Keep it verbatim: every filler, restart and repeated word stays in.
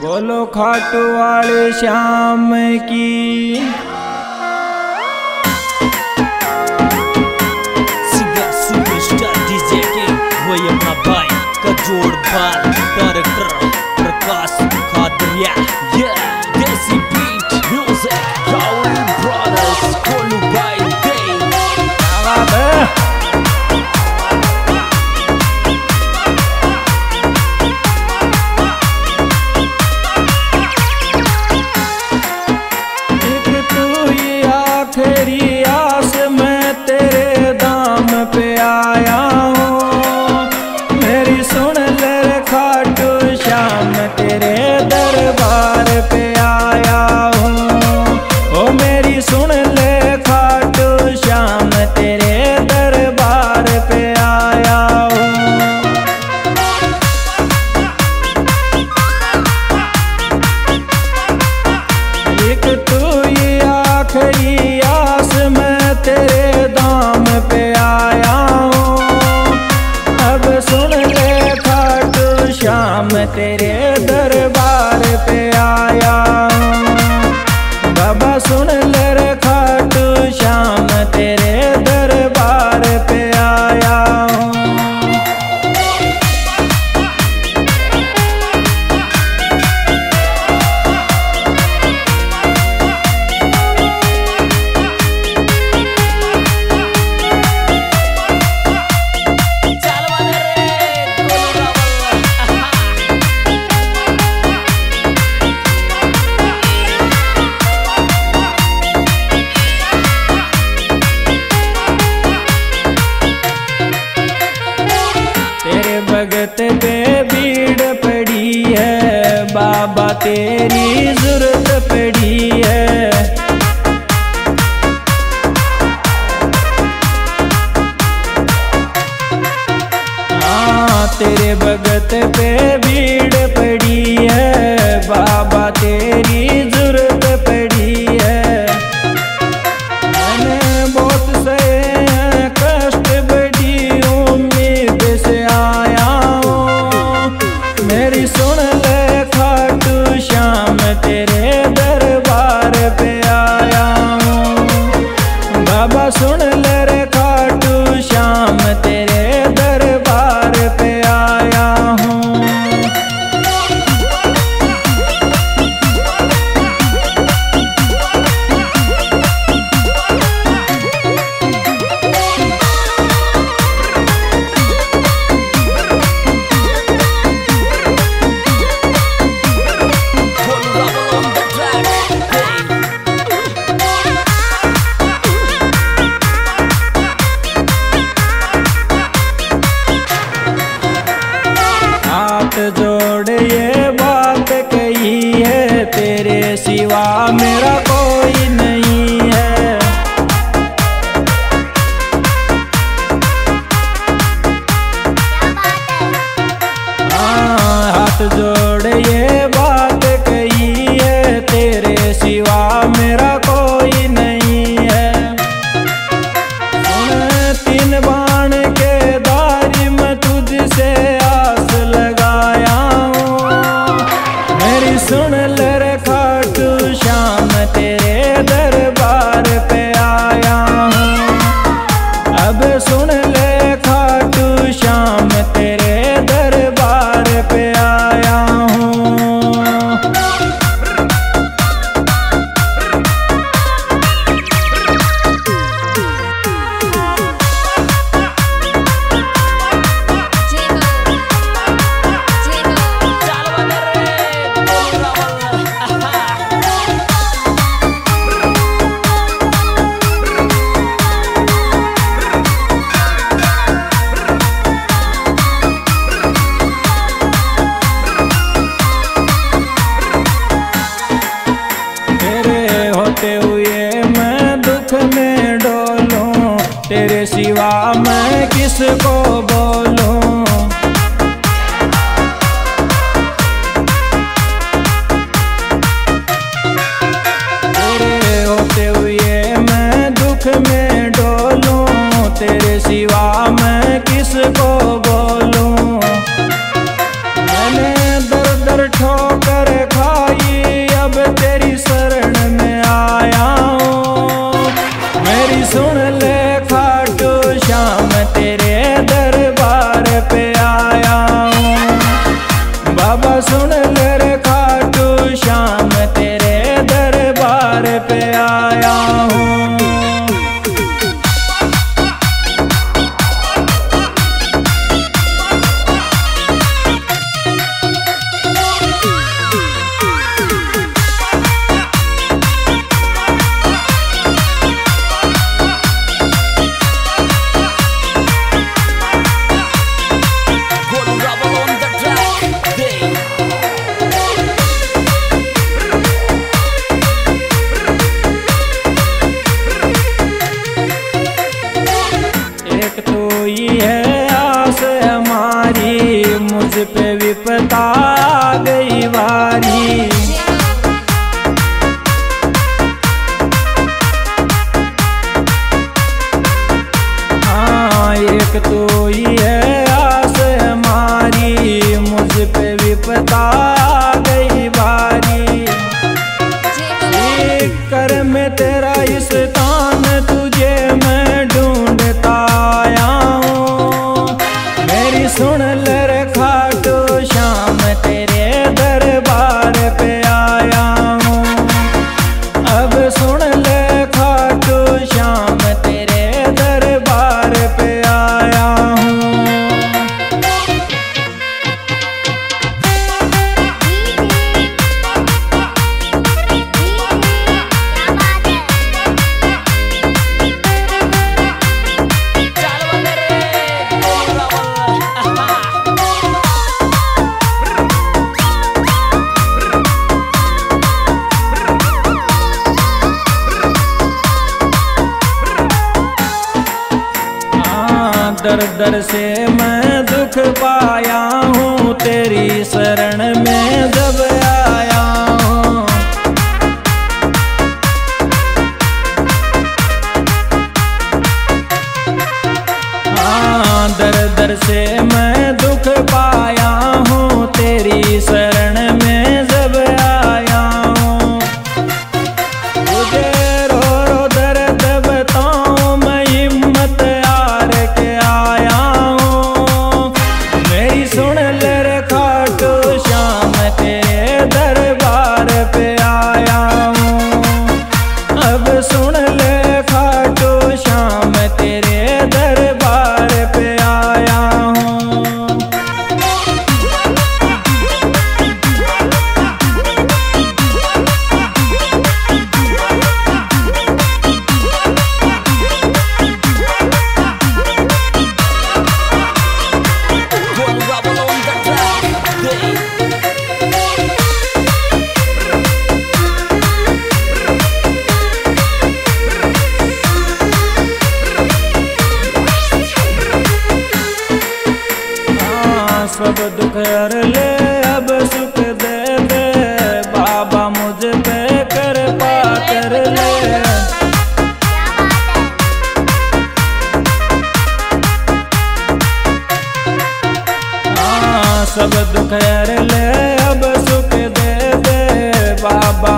बोलो खाटू वाले श्याम की। सिंगर सुपरस्टार डीजे के वही अपना भाई का जोड़ बाल डायरेक्टर प्रकाश खादरिया। ये देसी बीट म्यूजिक राहुल ब्रदर्स कोलू भाई दे। तेरी आस में तेरे दाम पे आया हूँ, मेरी सुन ले खाटू श्याम तेरे दरबार पे आया हूँ। ओ मेरी सुन ले खाटू श्याम तेरे दरबार पे आया हूँ। एक तू ही आखिरी तेरे दाम पे आया हूँ, अब सुन ले खाटू श्याम तेरे दरबार पे आया हूँ। बाबा सुन ले रे खाटू श्याम तेरे दरबार पे आया हूँ। भगत पे भीड़ पड़ी है, बाबा तेरी जरूरत पड़ी है। हाँ तेरे भगत पे भीड़ पड़ी है, बाबा तेरी जरूरत पड़ी है। मैंने बहुत से कष्ट बड़ी उम्मीद से आया हूँ, मेरी सुन ले खाटू श्याम तेरे दरबार पे आया हूँ। बाबा सुन ले रे खाटू श्याम तेरे दरबार पे आया हूँ। जोड़ ये बात कही है, तेरे सिवा मेरा कोई नहीं है। हाँ हाथ जोड़ ये बात कही है, तेरे सिवा मेरा कोई नहीं है। तीन बाण के दारी में तुझसे आस लगाया हूँ, मेरी सुन ले रे खाटू श्याम तेरे दरबार पे आया हूँ। अब सुन ले खाटू श्याम तेरे दरबार पे आया हूँ। तेरे सिवा मैं किसको बोलूं। तेरे होते हुए मैं दुख में डोलूं, तेरे सिवा मैं किसको बोलूं। मैंने दर दर ठोकर कर खाई अब तेरी शरण में आया हूँ। मेरी सुन ले खाटू श्याम तेरे दरबार पे आया हूँ। बाबा सुन ले रे खाटू श्याम तेरे दरबार पे आया हूँ। एक तो ये है आस हमारी, मुझ पे विपदा आ गई बारी। हाँ एक तो ये है आस हमारी, मुझ पे विपदा आ गई बारी। एक कर में तेरा इस तान तुझे मैं ढूंढता आया हूँ। मेरी सुन ले रे खाटू श्याम तेरे दरबार पे आया हूँ। अब सुन ले खाटू श्याम तेरे दरबार पे आया हूँ। दर दर से मैं दुख पाया हूँ, तेरी शरण में जब आया हूँ। हाँ दर दर से मैं दुख पाया हूँ, तेरी शरण में जब आया हूँ। तुझे रो रो दर्द बताऊँ मैं हिम्मत हार के आया हूँ। मेरी सुन ले रे खाटू श्याम तेरे दरबार पे आया हूँ। अब सुन ले खाटू श्याम तेरे दरबार पे आया हूँ। सब दुख हर ले अब सुख दे दे, बाबा मुझ पे कृपा कर ले। हाँ सब दुख हर ले अब सुख दे दे, बाबा